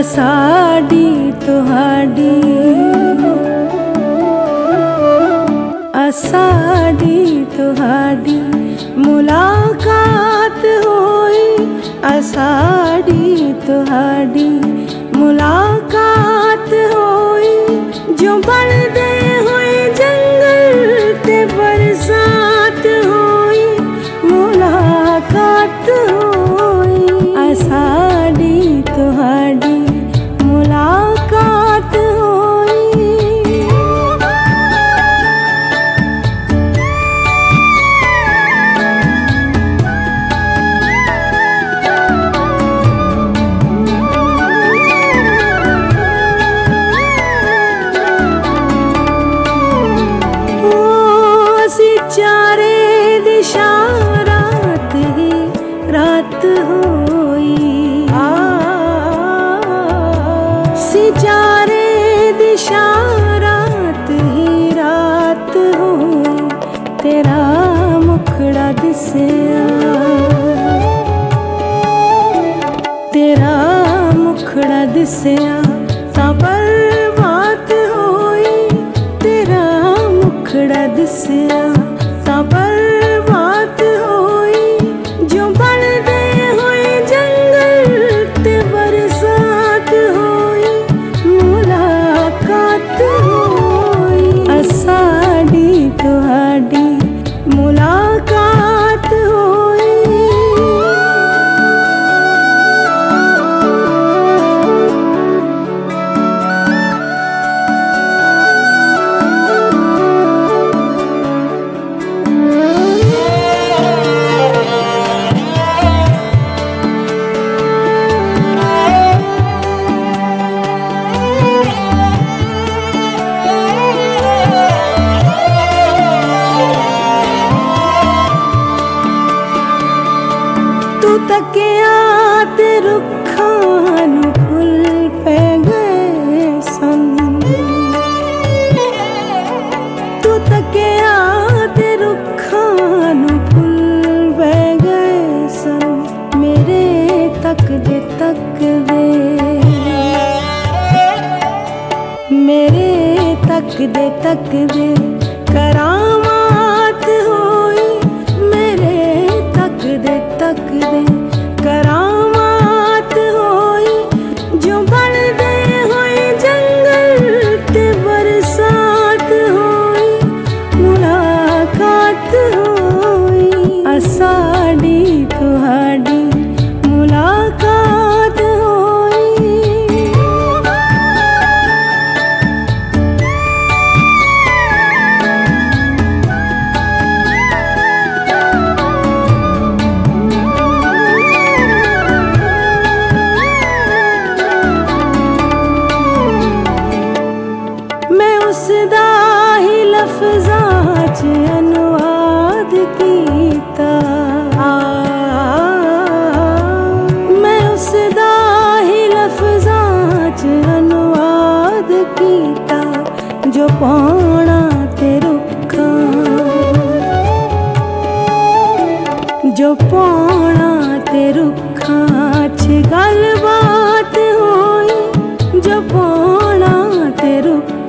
असाडी तुहाडी असाडी तुहाडी मुलाकात होई। असाडी तुहाडी मुलाकात होई। जो बनदे होए जंगल ते बरसात होई। मुलाकात होई। असाडी तुहाडी मुलाकात होई। चारे दिशा रात ही रात होई। चारे दिशा रात ही रात होई। तेरा मुखड़ा दिसया तेरा मुखड़ा दिसया तां बर्बाद होई। तेरा मुखड़ा दिसया बर्बाद होई। जो बनदे होए जंगल ते बरसात होई। मुलाकात होई। असाडी तुहाडी मुलाकात होई। तू तकिया ते रुखां नूं फुल पै गए सन। तू तकिया ते रुखां नूं फुल पै गए सन। मेरे तकदे तकदे मेरे तकदे तकदे करामात होई। मेरे तकदे तकदे करामात होई। जो बनदे होए जंगल ते बरसात होई। मुलाकात होई। असाडी तुहाडी मुलाकात होई। उसदा ही लफ्ज़ां च अनुवाद कीता। मैं उसदा ही लफ्ज़ां च अनुवाद कीता। जो पाना ते रुखां जो पाना ते रुखां च गलबात होई। जो पाना ते रुखां